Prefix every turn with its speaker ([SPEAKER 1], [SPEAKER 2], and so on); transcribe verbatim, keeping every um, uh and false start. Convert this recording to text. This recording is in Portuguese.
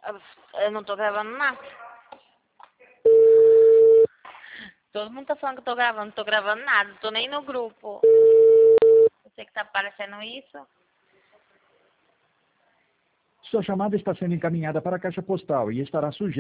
[SPEAKER 1] Eu não tô gravando nada. Todo mundo tá falando que eu tô gravando, não tô gravando nada, não tô nem no grupo. Você que tá aparecendo isso?
[SPEAKER 2] Sua chamada está sendo encaminhada para a caixa postal e estará sujeita